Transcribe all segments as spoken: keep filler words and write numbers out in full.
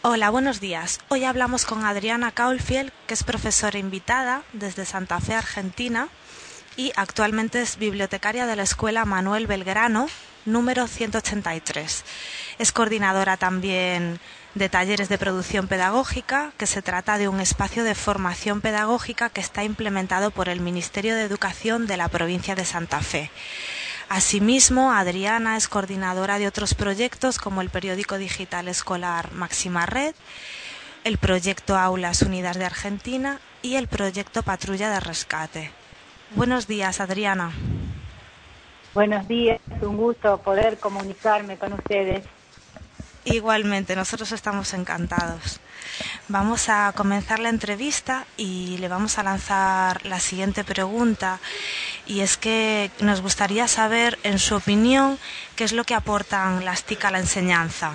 Hola, buenos días. Hoy hablamos con Adriana Caulfield, que es profesora invitada desde Santa Fe, Argentina, y actualmente es bibliotecaria de la Escuela Manuel Belgrano, número ciento ochenta y tres. Es coordinadora también de talleres de producción pedagógica, que se trata de un espacio de formación pedagógica que está implementado por el Ministerio de Educación de la provincia de Santa Fe. Asimismo, Adriana es coordinadora de otros proyectos como el periódico digital escolar Máxima Red, el proyecto Aulas Unidas de Argentina y el proyecto Patrulla de Rescate. Buenos días, Adriana. Buenos días, es un gusto poder comunicarme con ustedes. Igualmente, nosotros estamos encantados. Vamos a comenzar la entrevista y le vamos a lanzar la siguiente pregunta, y es que nos gustaría saber, en su opinión, qué es lo que aportan las T I C a la enseñanza.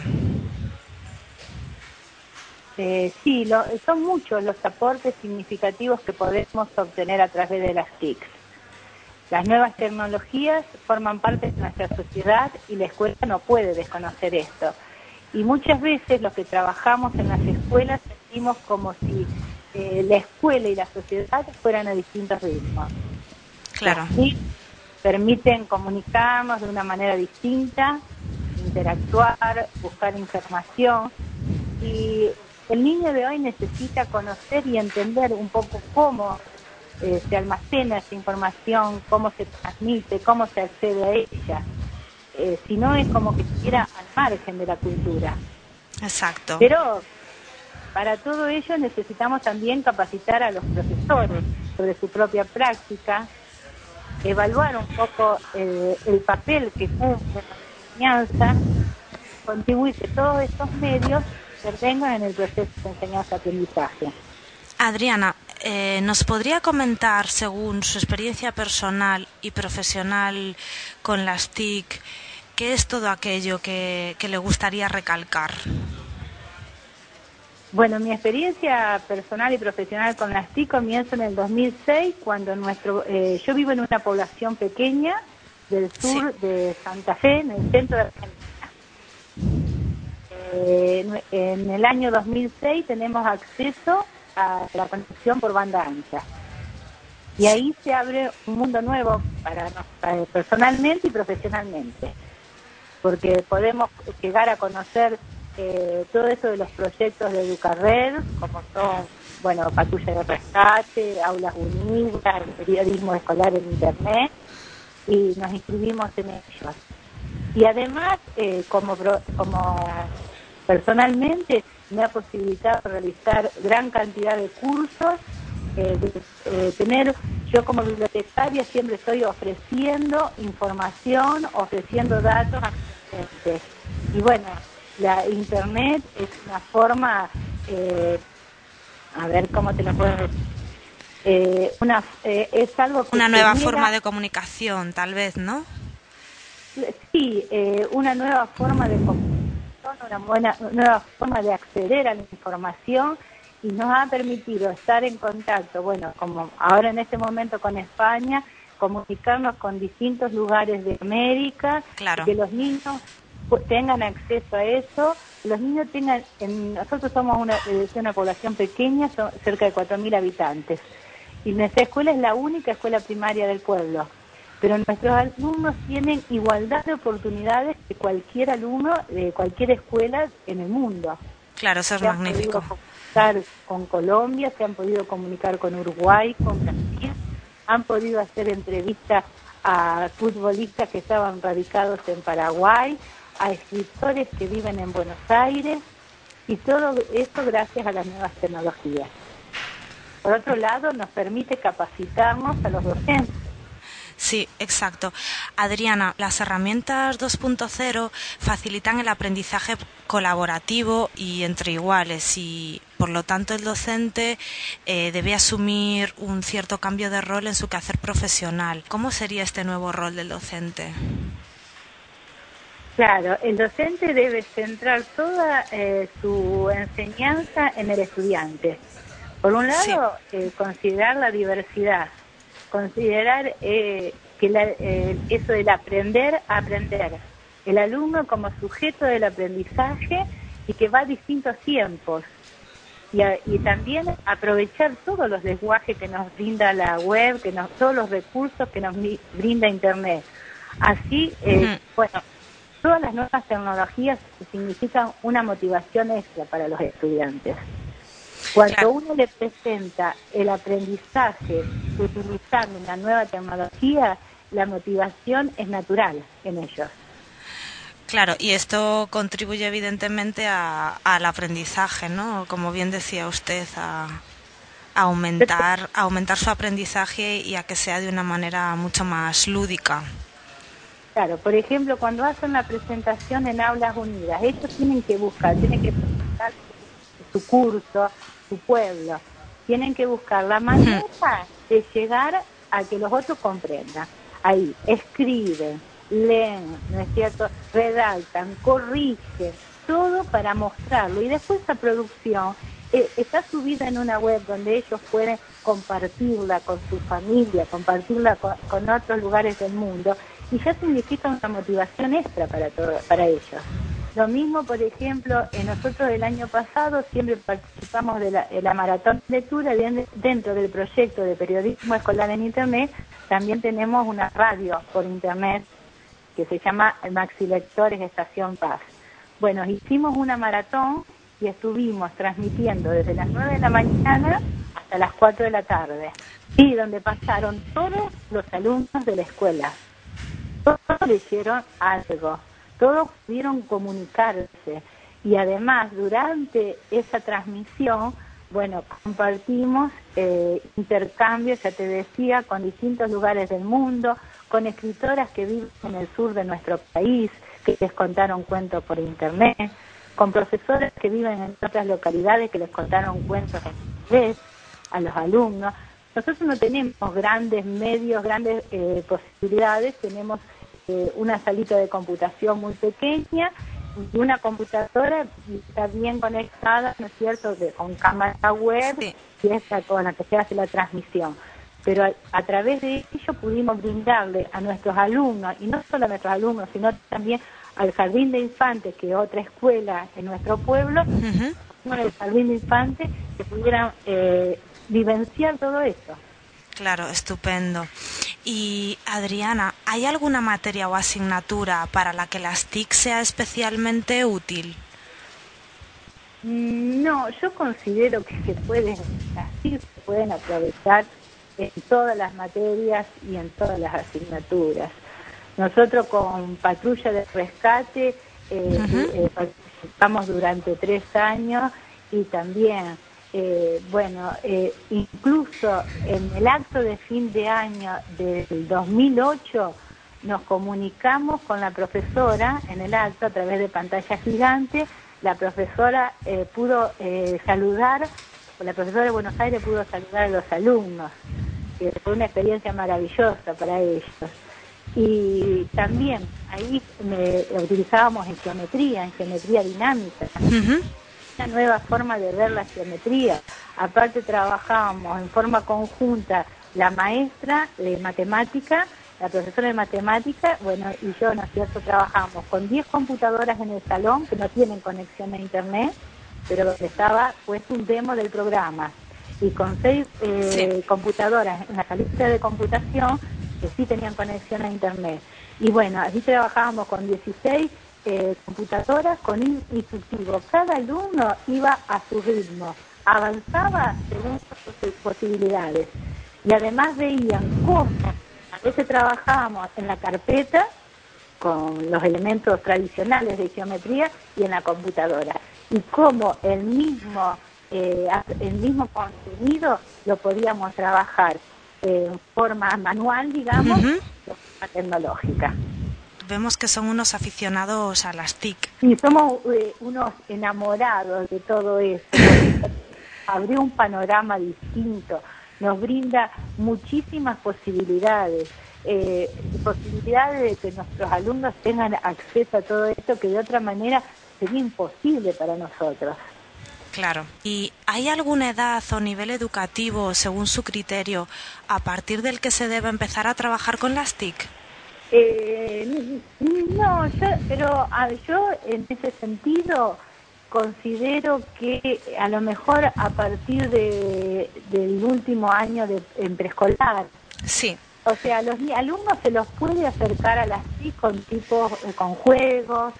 Eh, sí, lo, son muchos los aportes significativos que podemos obtener a través de las T I C. Las nuevas tecnologías forman parte de nuestra sociedad y la escuela no puede desconocer esto. Y muchas veces los que trabajamos en las escuelas sentimos como si eh, la escuela y la sociedad fueran a distintos ritmos. Claro. Las T I C permiten comunicarnos de una manera distinta, interactuar, buscar información, y el niño de hoy necesita conocer y entender un poco cómo eh, se almacena esa información, cómo se transmite, cómo se accede a ella. Eh, si no, es como que estuviera al margen de la cultura. Exacto. Pero para todo ello necesitamos también capacitar a los profesores sobre su propia práctica, evaluar un poco eh, el papel que cumple la enseñanza, contribuir que todos estos medios intervengan en el proceso de enseñanza-aprendizaje. Adriana, eh, ¿nos podría comentar, según su experiencia personal y profesional con las T I C, qué es todo aquello que, que le gustaría recalcar? Bueno, mi experiencia personal y profesional con las T I C comienza en el dos mil seis, cuando nuestro, eh, yo vivo en una población pequeña del sur Sí. de Santa Fe, en el centro de Argentina. Eh, en el año dos mil seis tenemos acceso a la conexión por banda ancha. Y ahí se abre un mundo nuevo para nosotros, personalmente y profesionalmente, porque podemos llegar a conocer eh, todo eso de los proyectos de Educarred, como son, bueno, Patrulla de Rescate, Aulas Unidas, el periodismo escolar en Internet, y nos inscribimos en ellos. Y además, eh, como, como personalmente, me ha posibilitado realizar gran cantidad de cursos, eh, de, eh, tener, yo como bibliotecaria siempre estoy ofreciendo información, ofreciendo datos a la gente. Y bueno, la Internet es una forma, eh, a ver cómo te lo puedo decir, eh, una, eh, es algo que Una nueva genera, forma de comunicación, tal vez, ¿no? Sí, eh, una nueva forma de comunicación, una buena, nueva forma de acceder a la información, y nos ha permitido estar en contacto, bueno, como ahora en este momento con España, comunicarnos con distintos lugares de América, Claro. que los niños tengan acceso a eso, los niños tengan, en, nosotros somos una, una población pequeña, son cerca de cuatro mil habitantes, y nuestra escuela es la única escuela primaria del pueblo. Pero nuestros alumnos tienen igualdad de oportunidades que cualquier alumno de cualquier escuela en el mundo. Claro, eso es Se han magnífico. podido comunicar con Colombia, se han podido comunicar con Uruguay, con Brasil, han podido hacer entrevistas a futbolistas que estaban radicados en Paraguay, a escritores que viven en Buenos Aires, y todo esto gracias a las nuevas tecnologías. Por otro lado, nos permite capacitarnos a los docentes. Sí, exacto. Adriana, las herramientas dos punto cero facilitan el aprendizaje colaborativo y entre iguales, y por lo tanto el docente eh, debe asumir un cierto cambio de rol en su quehacer profesional. ¿Cómo sería este nuevo rol del docente? Claro, el docente debe centrar toda eh, su enseñanza en el estudiante. Por un lado, sí. eh, considerar la diversidad, considerar eh, que la, eh, eso del aprender a aprender, el alumno como sujeto del aprendizaje, y que va a distintos tiempos. Y, a, y también aprovechar todos los lenguajes que nos brinda la web, que nos, todos los recursos que nos brinda Internet. Así, eh, uh-huh. bueno, todas las nuevas tecnologías significan una motivación extra para los estudiantes. Cuando claro. uno le presenta el aprendizaje utilizando una nueva tecnología, la motivación es natural en ellos. Claro, y esto contribuye evidentemente a, al aprendizaje, ¿no? Como bien decía usted, a, a aumentar, a aumentar su aprendizaje y a que sea de una manera mucho más lúdica. Claro, por ejemplo, cuando hacen la presentación en aulas unidas, ellos tienen que buscar, tienen que presentar su curso, su pueblo, tienen que buscar la manera de llegar a que los otros comprendan. Ahí, escriben, leen, ¿no es cierto?, redactan, corrigen, todo para mostrarlo. Y después esa producción eh, está subida en una web donde ellos pueden compartirla con su familia, compartirla con, con otros lugares del mundo, y ya significa una motivación extra para, todo, para ellos. Lo mismo, por ejemplo, en nosotros el año pasado siempre participamos de la, de la maratón de lectura, dentro del proyecto de periodismo escolar en Internet, también tenemos una radio por Internet que se llama Maxi Lectores Estación Paz. Bueno, hicimos una maratón y estuvimos transmitiendo desde las nueve de la mañana hasta las cuatro de la tarde, y donde pasaron todos los alumnos de la escuela. Todos leyeron algo, todos pudieron comunicarse, y además durante esa transmisión, bueno, compartimos eh, intercambios, ya te decía, con distintos lugares del mundo, con escritoras que viven en el sur de nuestro país, que les contaron cuentos por internet, con profesores que viven en otras localidades que les contaron cuentos en inglés a los alumnos. Nosotros no tenemos grandes medios, grandes eh, posibilidades, tenemos eh, una salita de computación muy pequeña y una computadora y está bien conectada, ¿no es cierto?, de, con cámara web, sí. Y esta con la que se hace la transmisión. Pero a, a través de ello pudimos brindarle a nuestros alumnos, y no solo a nuestros alumnos, sino también al Jardín de Infantes, que es otra escuela en nuestro pueblo, uh-huh. el Jardín de Infantes, que pudieran eh, vivenciar todo esto. Claro, estupendo. Y Adriana, ¿hay alguna materia o asignatura para la que las T I C sea especialmente útil? No, yo considero que se pueden, las T I C se pueden aprovechar en todas las materias y en todas las asignaturas. Nosotros con Patrulla de Rescate eh, uh-huh. eh, participamos durante tres años y también, eh, bueno, eh, incluso en el acto de fin de año del dos mil ocho nos comunicamos con la profesora en el acto a través de pantalla gigante. La profesora eh, pudo eh, saludar, la profesora de Buenos Aires pudo saludar a los alumnos. Que fue una experiencia maravillosa para ellos. Y también ahí me, utilizábamos en geometría, en geometría dinámica, uh-huh. una nueva forma de ver la geometría. Aparte trabajábamos en forma conjunta la maestra de matemática, la profesora de matemática, bueno, y yo, ¿no es cierto?, trabajamos con diez computadoras en el salón que no tienen conexión a internet, pero donde estaba puesto un demo del programa. Y con seis eh, sí. computadoras en la salita de computación que sí tenían conexión a internet. Y bueno, así trabajábamos con dieciséis eh, computadoras con un instructivo. Cada alumno iba a su ritmo, avanzaba según sus posibilidades. Y además veían cómo a veces trabajábamos en la carpeta con los elementos tradicionales de geometría y en la computadora. Y cómo el mismo... Eh, el mismo contenido lo podíamos trabajar eh, en forma manual, digamos, uh-huh. de forma tecnológica. Vemos que son unos aficionados a las T I C. Sí, somos eh, unos enamorados de todo esto. Abrió un panorama distinto, nos brinda muchísimas posibilidades, eh, posibilidades de que nuestros alumnos tengan acceso a todo esto que de otra manera sería imposible para nosotros. Claro. ¿Y hay alguna edad o nivel educativo, según su criterio, a partir del que se debe empezar a trabajar con las T I C? Eh, no, yo, pero a, yo en ese sentido considero que a lo mejor a partir de, del último año de, en preescolar, sí. O sea, a los alumnos se los puede acercar a las T I C con tipos, eh, con juegos,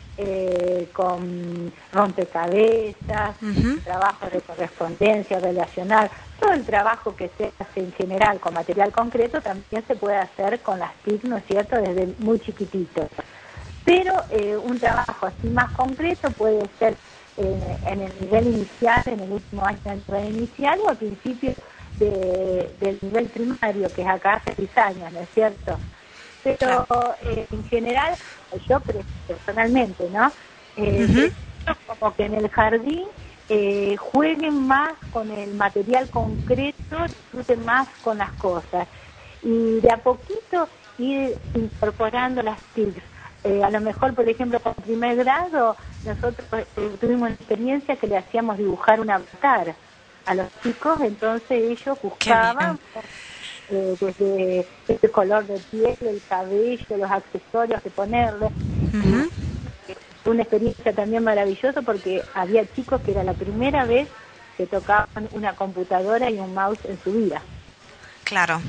eh, con rompecabezas, Uh-huh. trabajo de correspondencia, relacional, todo el trabajo que se hace en general con material concreto también se puede hacer con las T I C, ¿no es cierto?, desde muy chiquititos. Pero eh, un trabajo así más concreto puede ser eh, en el nivel inicial, en el último año del nivel inicial o al principio de, del nivel primario, que es acá hace seis años, ¿no es cierto? Pero eh, en general, yo personalmente, ¿no? Eh, Uh-huh. prefiero como que en el jardín eh, jueguen más con el material concreto, disfruten más con las cosas. Y de a poquito ir incorporando las T I Cs. Eh, a lo mejor, por ejemplo, con primer grado, nosotros eh, tuvimos una experiencia que le hacíamos dibujar un avatar a los chicos, entonces ellos buscaban eh, desde el color de piel, el cabello, los accesorios que ponerle. Uh-huh. Fue una experiencia también maravillosa porque había chicos que era la primera vez que tocaban una computadora y un mouse en su vida. Claro.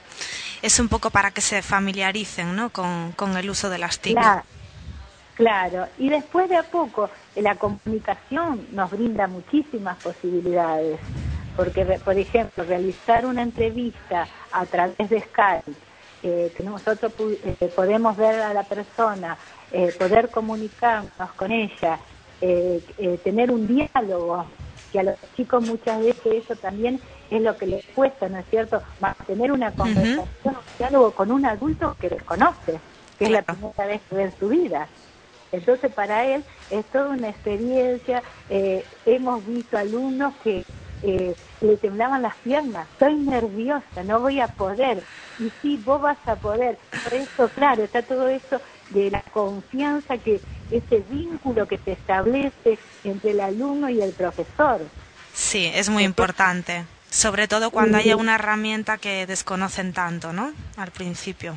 Es un poco para que se familiaricen, ¿no?, con, con el uso de las T I C. Claro, claro. Y después de a poco, la comunicación nos brinda muchísimas posibilidades. Porque, por ejemplo, realizar una entrevista a través de Skype, eh, que nosotros eh, podemos ver a la persona, eh, poder comunicarnos con ella, eh, eh, tener un diálogo, que a los chicos muchas veces eso también es lo que les cuesta, ¿no es cierto? Mantener una conversación, uh-huh. un diálogo con un adulto que desconoce, que es la primera vez que ve en su vida. Entonces para él es toda una experiencia. Eh, hemos visto alumnos que eh, le temblaban las piernas, estoy nerviosa, no voy a poder. Y sí, vos vas a poder. Por eso, claro, está todo eso de la confianza, que ese vínculo que se establece entre el alumno y el profesor. Sí, es muy importante, sobre todo cuando haya una herramienta que desconocen tanto, ¿no?, al principio.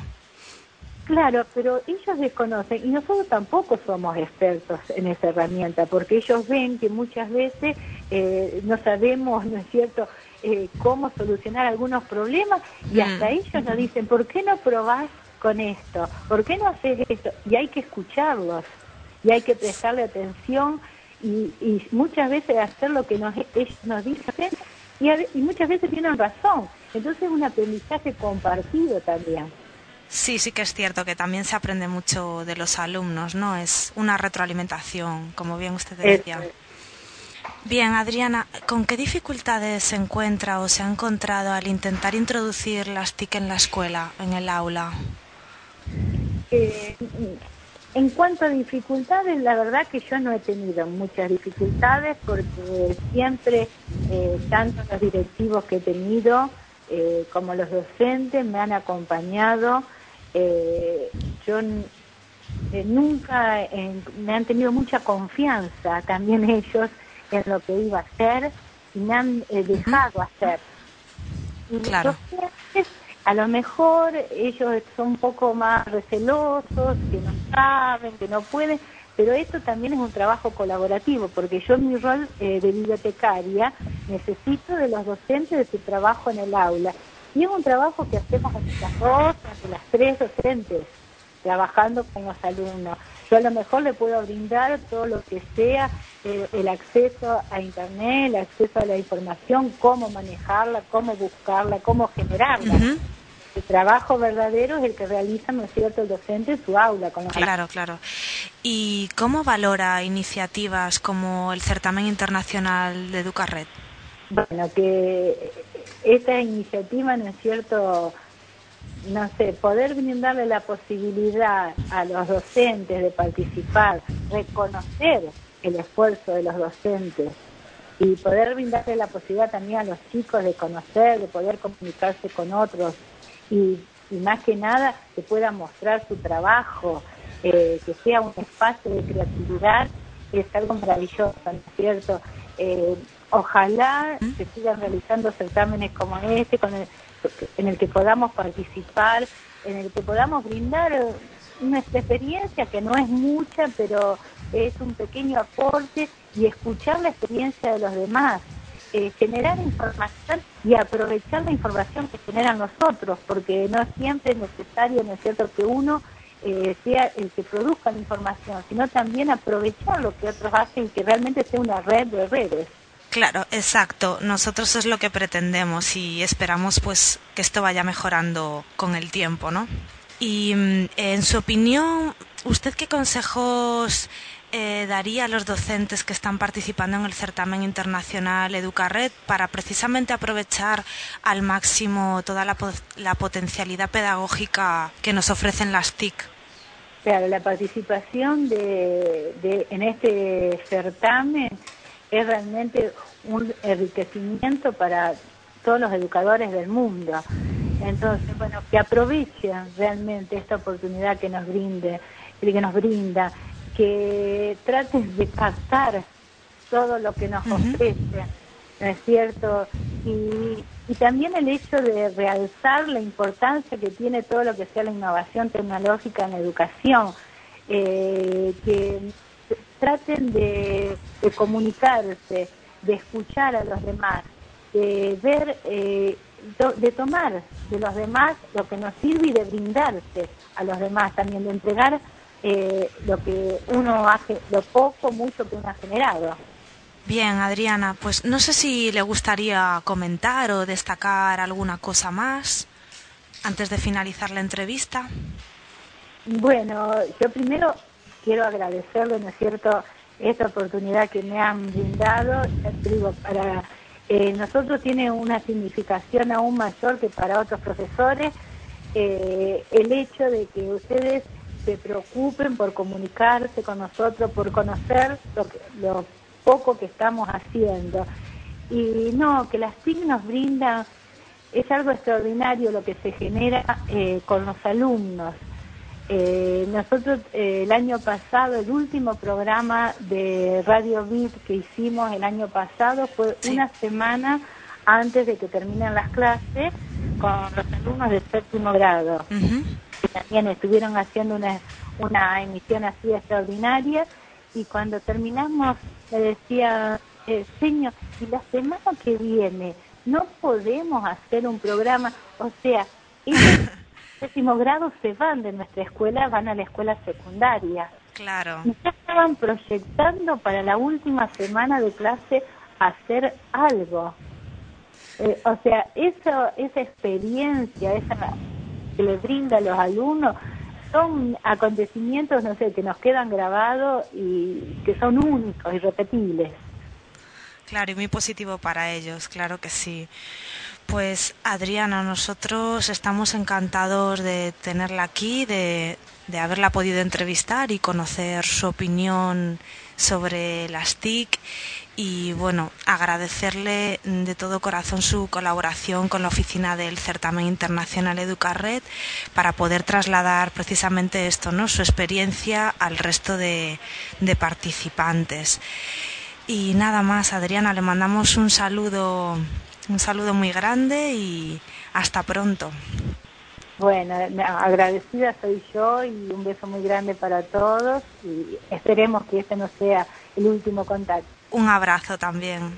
Claro, pero ellos desconocen y nosotros tampoco somos expertos en esa herramienta, porque ellos ven que muchas veces eh, no sabemos, ¿no es cierto?, eh, cómo solucionar algunos problemas y hasta mm. ellos nos dicen, ¿por qué no probás con esto? ¿Por qué no haces esto? Y hay que escucharlos y hay que prestarle atención y, y muchas veces hacer lo que nos, ellos nos dicen y, a, y muchas veces tienen razón. Entonces es un aprendizaje compartido también. Sí, sí que es cierto que también se aprende mucho de los alumnos, ¿no? Es una retroalimentación, como bien usted decía. Es, Bien, Adriana, ¿con qué dificultades se encuentra o se ha encontrado al intentar introducir las T I C en la escuela, en el aula? Eh, en cuanto a dificultades, la verdad que yo no he tenido muchas dificultades porque siempre, eh, tanto los directivos que he tenido eh, como los docentes me han acompañado. Eh, yo eh, nunca eh, me han tenido mucha confianza también ellos en lo que iba a hacer y me han eh, dejado hacer. Y claro. Entonces, a lo mejor ellos son un poco más recelosos, que no saben, que no pueden, pero esto también es un trabajo colaborativo, porque yo en mi rol eh, de bibliotecaria necesito de los docentes de su trabajo en el aula. Y es un trabajo que hacemos entre las dos, entre las tres docentes, trabajando con los alumnos. Yo a lo mejor le puedo brindar todo lo que sea, eh, el acceso a Internet, el acceso a la información, cómo manejarla, cómo buscarla, cómo generarla. Uh-huh. El trabajo verdadero es el que realiza, ¿no es cierto?, el docente en su aula. Con los claro, claro. ¿Y cómo valora iniciativas como el Certamen Internacional de Educarred? Bueno, que esta iniciativa, ¿no es cierto?, no sé, poder brindarle la posibilidad a los docentes de participar, reconocer el esfuerzo de los docentes y poder brindarle la posibilidad también a los chicos de conocer, de poder comunicarse con otros y, y más que nada que puedan mostrar su trabajo, eh, que sea un espacio de creatividad, es algo maravilloso, ¿no es cierto? Eh, ojalá se sigan realizando certámenes como este, con el, en el que podamos participar, en el que podamos brindar nuestra experiencia, que no es mucha, pero es un pequeño aporte, y escuchar la experiencia de los demás, eh, generar información y aprovechar la información que generan los otros, porque no siempre es necesario, ¿no es cierto?, que uno eh, sea el que produzca la información, sino también aprovechar lo que otros hacen y que realmente sea una red de redes. Claro, exacto. Nosotros es lo que pretendemos y esperamos pues que esto vaya mejorando con el tiempo, ¿no? Y en su opinión, ¿usted qué consejos eh, daría a los docentes que están participando en el certamen internacional Educared para precisamente aprovechar al máximo toda la, la potencialidad pedagógica que nos ofrecen las T I C? Claro, la participación de, de, en este certamen es realmente un enriquecimiento para todos los educadores del mundo. Entonces, bueno, que aprovechen realmente esta oportunidad que nos brinde, que nos brinda, que traten de captar todo lo que nos uh-huh. ofrece, ¿no es cierto? Y, y también el hecho de realzar la importancia que tiene todo lo que sea la innovación tecnológica en la educación, eh, que traten de, de comunicarse, de escuchar a los demás, de ver, eh, to, de tomar de los demás lo que nos sirve y de brindarse a los demás, también de entregar eh, lo que uno hace, lo poco, mucho que uno ha generado. Bien, Adriana, pues no sé si le gustaría comentar o destacar alguna cosa más antes de finalizar la entrevista. Bueno, yo primero quiero agradecerle, ¿no es cierto?, esta oportunidad que me han brindado. Digo, para eh, nosotros tiene una significación aún mayor que para otros profesores, eh, el hecho de que ustedes se preocupen por comunicarse con nosotros, por conocer lo, que, lo poco que estamos haciendo. Y no, que las T I C nos brindan, es algo extraordinario lo que se genera eh, con los alumnos. Eh, nosotros eh, el año pasado, el último programa de Radio Bit que hicimos el año pasado fue sí. una semana antes de que terminen las clases con los alumnos de séptimo grado. Uh-huh. Que también estuvieron haciendo una, una emisión así extraordinaria, y cuando terminamos le decía, eh, señor, y la semana que viene no podemos hacer un programa, o sea, décimo grado se van de nuestra escuela, van a la escuela secundaria. Claro. Y ya estaban proyectando para la última semana de clase hacer algo. Eh, o sea, eso, esa experiencia, esa que le brinda a los alumnos, son acontecimientos, no sé, que nos quedan grabados y que son únicos, irrepetibles. Claro, y muy positivo para ellos, claro que sí. Pues Adriana, nosotros estamos encantados de tenerla aquí, de, de haberla podido entrevistar y conocer su opinión sobre las T I C, y bueno, agradecerle de todo corazón su colaboración con la oficina del Certamen Internacional Educared para poder trasladar precisamente esto, ¿no?, su experiencia al resto de, de participantes. Y nada más, Adriana, le mandamos un saludo Un saludo muy grande y hasta pronto. Bueno, agradecida soy yo, y un beso muy grande para todos, y esperemos que este no sea el último contacto. Un abrazo también.